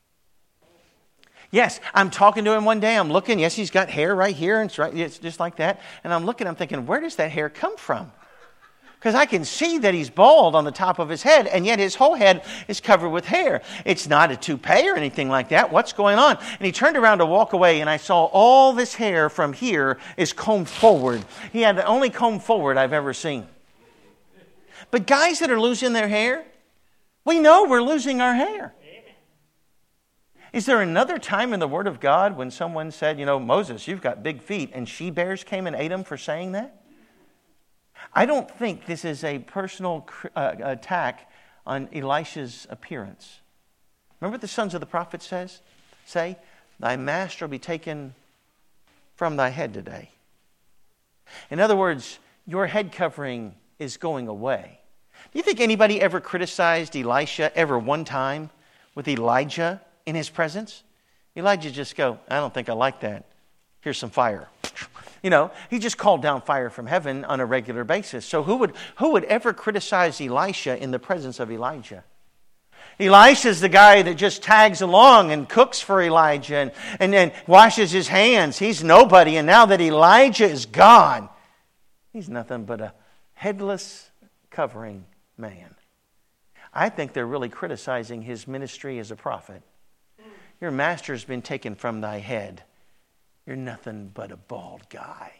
Yes, I'm talking to him one day. I'm looking. Yes, he's got hair right here. And it's, right, it's just like that. And I'm looking. I'm thinking, where does that hair come from? Because I can see that he's bald on the top of his head, and yet his whole head is covered with hair. It's not a toupee or anything like that. What's going on? And he turned around to walk away, and I saw all this hair from here is combed forward. He had the only comb forward I've ever seen. But guys that are losing their hair, we know we're losing our hair. Is there another time in the Word of God when someone said, you know, Moses, you've got big feet, and she-bears came and ate him for saying that? I don't think this is a personal uh, attack on Elisha's appearance. Remember what the sons of the prophet says? Say, thy master will be taken from thy head today. In other words, your head covering is going away. Do you think anybody ever criticized Elisha ever one time with Elijah in his presence? Elijah just go, I don't think I like that. Here's some fire. You know, he just called down fire from heaven on a regular basis. So who would who would ever criticize Elisha in the presence of Elijah? Elisha's the guy that just tags along and cooks for Elijah and, and then washes his hands. He's nobody. And now that Elijah is gone, he's nothing but a headless covering man. I think they're really criticizing his ministry as a prophet. Your master's been taken from thy head. You're nothing but a bald guy.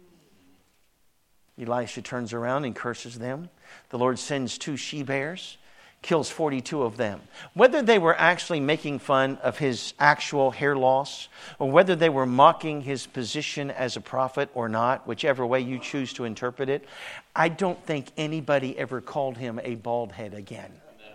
Elisha turns around and curses them. The Lord sends two she-bears, kills forty-two of them. Whether they were actually making fun of his actual hair loss, or whether they were mocking his position as a prophet or not, whichever way you choose to interpret it, I don't think anybody ever called him a bald head again.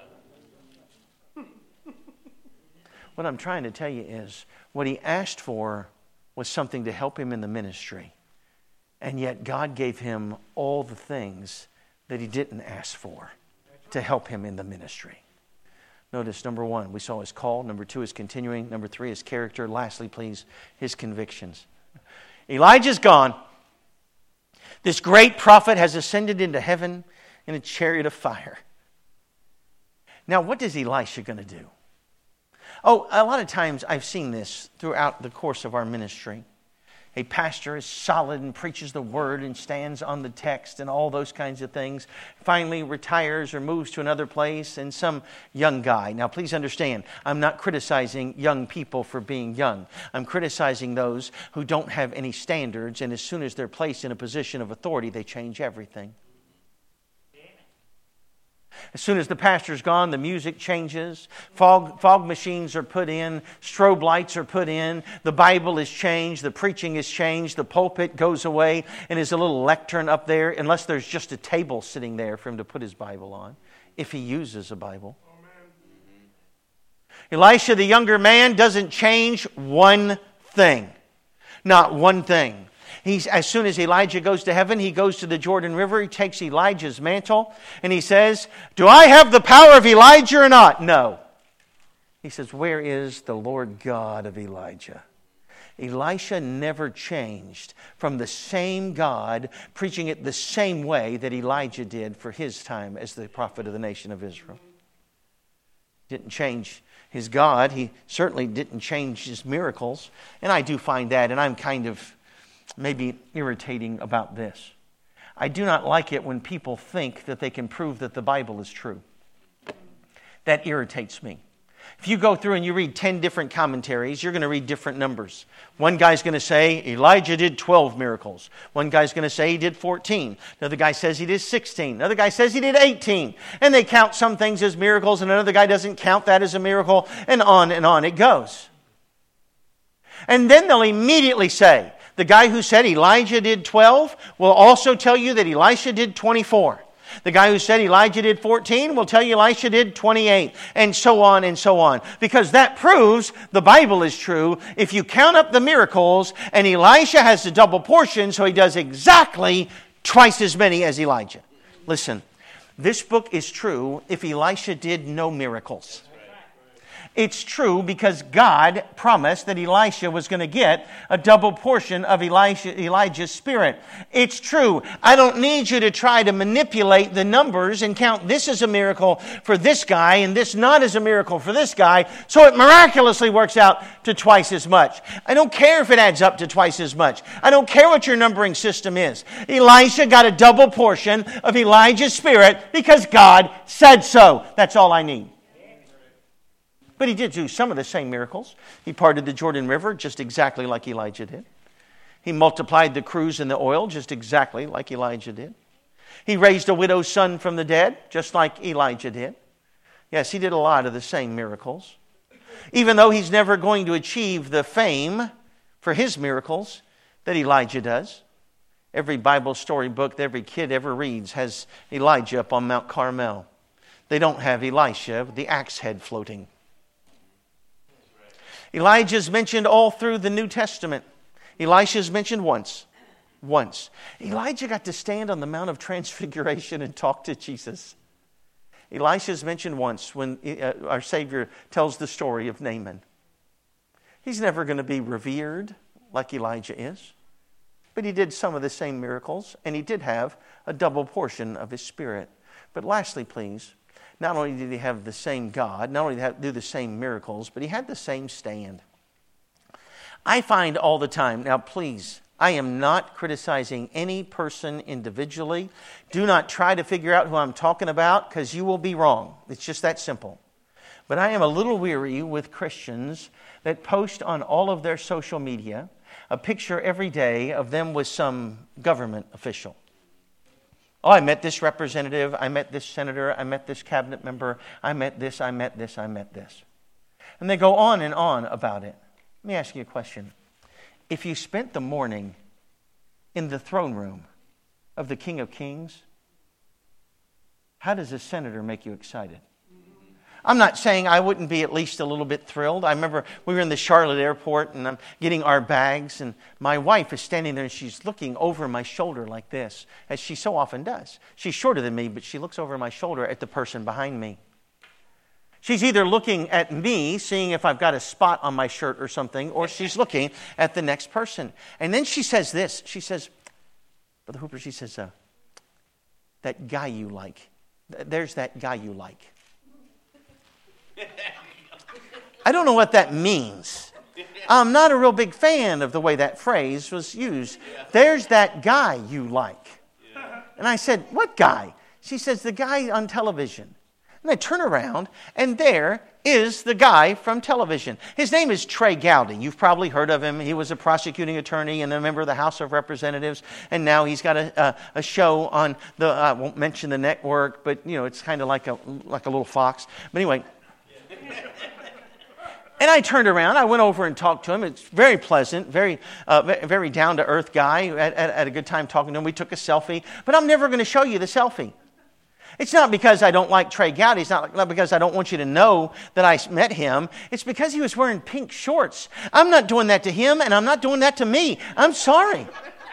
What I'm trying to tell you is, what he asked for was something to help him in the ministry. And yet God gave him all the things that he didn't ask for to help him in the ministry. Notice, number one, we saw his call. Number two, his continuing. Number three, his character. Lastly, please, his convictions. Elijah's gone. This great prophet has ascended into heaven in a chariot of fire. Now, what is Elisha going to do? Oh, a lot of times I've seen this throughout the course of our ministry. A pastor is solid and preaches the word and stands on the text and all those kinds of things. Finally retires or moves to another place, and some young guy. Now please understand, I'm not criticizing young people for being young. I'm criticizing those who don't have any standards, and as soon as they're placed in a position of authority, they change everything. As soon as the pastor's gone, the music changes. Fog, fog machines are put in. Strobe lights are put in. The Bible is changed. The preaching is changed. The pulpit goes away and is a little lectern up there, unless there's just a table sitting there for him to put his Bible on, if he uses a Bible. Amen. Elisha, the younger man, doesn't change one thing. Not one thing. He's, as soon as Elijah goes to heaven, he goes to the Jordan River. He takes Elijah's mantle and he says, do I have the power of Elijah or not? No. He says, where is the Lord God of Elijah? Elisha never changed from the same God, preaching it the same way that Elijah did for his time as the prophet of the nation of Israel. He didn't change his God. He certainly didn't change his miracles. And I do find that, and I'm kind of maybe irritating about this. I do not like it when people think that they can prove that the Bible is true. That irritates me. If you go through and you read ten different commentaries, you're going to read different numbers. One guy's going to say Elijah did twelve miracles. One guy's going to say he did fourteen. Another guy says he did sixteen. Another guy says he did eighteen. And they count some things as miracles, and another guy doesn't count that as a miracle, and on and on it goes. And then they'll immediately say, the guy who said Elijah did twelve will also tell you that Elisha did twenty-four. The guy who said Elijah did fourteen will tell you Elisha did twenty-eight, and so on and so on. Because that proves the Bible is true. If you count up the miracles, and Elisha has the double portion, so he does exactly twice as many as Elijah. Listen, this book is true if Elisha did no miracles. It's true because God promised that Elisha was going to get a double portion of Elisha, Elijah's spirit. It's true. I don't need you to try to manipulate the numbers and count this as a miracle for this guy and this not as a miracle for this guy, so it miraculously works out to twice as much. I don't care if it adds up to twice as much. I don't care what your numbering system is. Elisha got a double portion of Elijah's spirit because God said so. That's all I need. But he did do some of the same miracles. He parted the Jordan River just exactly like Elijah did. He multiplied the cruse and the oil just exactly like Elijah did. He raised a widow's son from the dead just like Elijah did. Yes, he did a lot of the same miracles. Even though he's never going to achieve the fame for his miracles that Elijah does. Every Bible storybook that every kid ever reads has Elijah up on Mount Carmel. They don't have Elisha with the axe head floating. Elijah is mentioned all through the New Testament. Elisha is mentioned once. Once. Elijah got to stand on the Mount of Transfiguration and talk to Jesus. Elisha is mentioned once when uh, our Savior tells the story of Naaman. He's never going to be revered like Elijah is. But he did some of the same miracles, and he did have a double portion of his spirit. But lastly, please, not only did he have the same God, not only did he do the same miracles, but he had the same stand. I find all the time, now please, I am not criticizing any person individually. Do not try to figure out who I'm talking about, because you will be wrong. It's just that simple. But I am a little weary with Christians that post on all of their social media a picture every day of them with some government official. Oh, I met this representative, I met this senator, I met this cabinet member, I met this, I met this, I met this. And they go on and on about it. Let me ask you a question. If you spent the morning in the throne room of the King of Kings, how does a senator make you excited? I'm not saying I wouldn't be at least a little bit thrilled. I remember we were in the Charlotte airport and I'm getting our bags and my wife is standing there and she's looking over my shoulder like this, as she so often does. She's shorter than me, but she looks over my shoulder at the person behind me. She's either looking at me, seeing if I've got a spot on my shirt or something, or she's looking at the next person. And then she says this. She says, Brother Hooper, she says, uh, that guy you like. There's that guy you like. I don't know what that means. I'm not a real big fan of the way that phrase was used. There's that guy you like. And I said, what guy? She says, the guy on television. And I turn around, and there is the guy from television. His name is Trey Gowdy. You've probably heard of him. He was a prosecuting attorney and a member of the House of Representatives. And now he's got a, a, a show on the, I won't mention the network, but, you know, it's kind of like a like a little fox. But anyway. And I turned around. I went over and talked to him. It's very pleasant, very uh, very down-to-earth guy. I had, had a good time talking to him. We took a selfie. But I'm never going to show you the selfie. It's not because I don't like Trey Gowdy. It's not, not because I don't want you to know that I met him. It's because he was wearing pink shorts. I'm not doing that to him, and I'm not doing that to me. I'm sorry.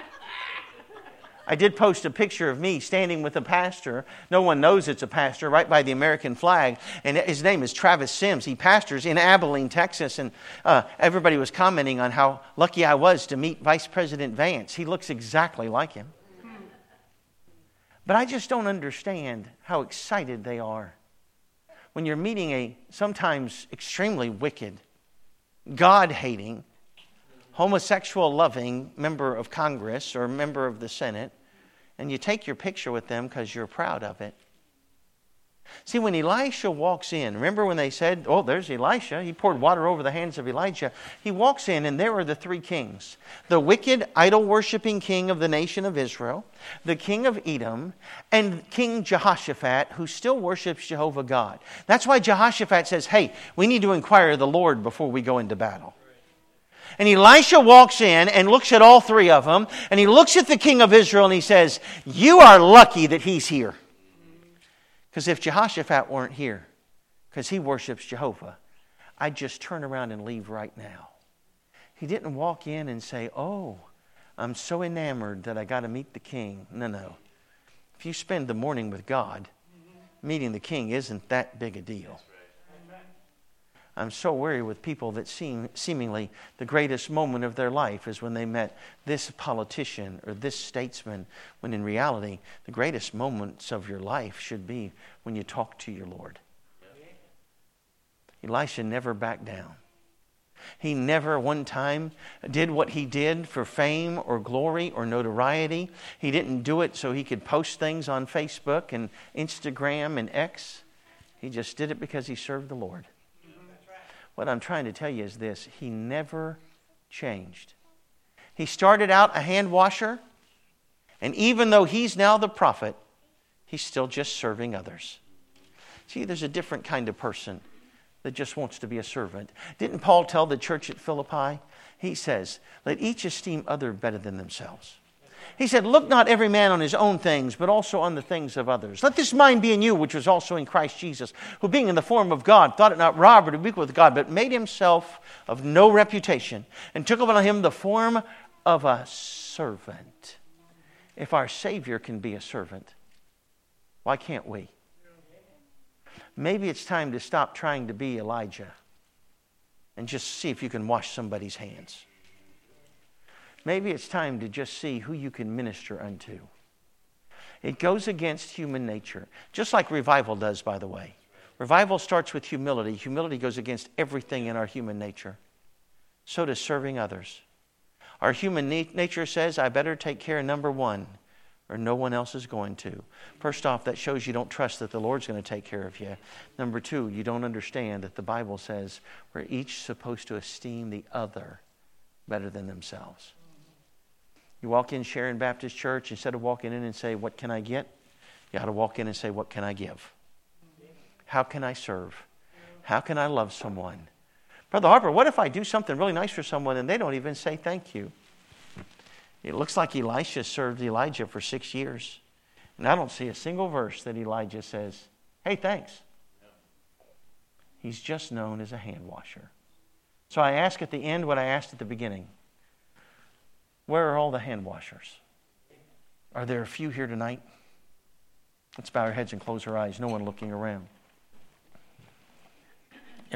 I did post a picture of me standing with a pastor. No one knows it's a pastor, right by the American flag. And his name is Travis Sims. He pastors in Abilene, Texas. And uh, everybody was commenting on how lucky I was to meet Vice President Vance. He looks exactly like him. But I just don't understand how excited they are when you're meeting a sometimes extremely wicked, God-hating, homosexual-loving member of Congress or member of the Senate, and you take your picture with them because you're proud of it. See, when Elisha walks in, remember when they said, oh, there's Elisha. He poured water over the hands of Elijah. He walks in, and there are the three kings. The wicked, idol-worshiping king of the nation of Israel, the king of Edom, and King Jehoshaphat, who still worships Jehovah God. That's why Jehoshaphat says, hey, we need to inquire of the Lord before we go into battle. And Elisha walks in and looks at all three of them, and he looks at the king of Israel, and he says, you are lucky that he's here. Because if Jehoshaphat weren't here, because he worships Jehovah, I'd just turn around and leave right now. He didn't walk in and say, oh, I'm so enamored that I got to meet the king. No, no. If you spend the morning with God, meeting the king isn't that big a deal. I'm so worried with people that seem seemingly the greatest moment of their life is when they met this politician or this statesman, when in reality, the greatest moments of your life should be when you talk to your Lord. Elisha never backed down. He never one time did what he did for fame or glory or notoriety. He didn't do it so he could post things on Facebook and Instagram and X. He just did it because he served the Lord. What I'm trying to tell you is this: he never changed. He started out a hand washer, and even though he's now the prophet, he's still just serving others. See, there's a different kind of person that just wants to be a servant. Didn't Paul tell the church at Philippi? He says, let each esteem other better than themselves. He said, look not every man on his own things, but also on the things of others. Let this mind be in you, which was also in Christ Jesus, who being in the form of God, thought it not robbery to be equal with God, but made himself of no reputation, and took upon him the form of a servant. If our Savior can be a servant, why can't we? Maybe it's time to stop trying to be Elijah and just see if you can wash somebody's hands. Maybe it's time to just see who you can minister unto. It goes against human nature, just like revival does, by the way. Revival starts with humility. Humility goes against everything in our human nature. So does serving others. Our human na- nature says, I better take care of number one, or no one else is going to. First off, that shows you don't trust that the Lord's going to take care of you. Number two, you don't understand that the Bible says we're each supposed to esteem the other better than themselves. You walk in Sharon Baptist Church, instead of walking in and say, what can I get? You ought to walk in and say, what can I give? How can I serve? How can I love someone? Brother Harper, what if I do something really nice for someone and they don't even say thank you? It looks like Elisha served Elijah for six years. And I don't see a single verse that Elijah says, hey, thanks. He's just known as a hand washer. So I ask at the end what I asked at the beginning. Where are all the hand washers? Are there a few here tonight? Let's bow our heads and close our eyes. No one looking around.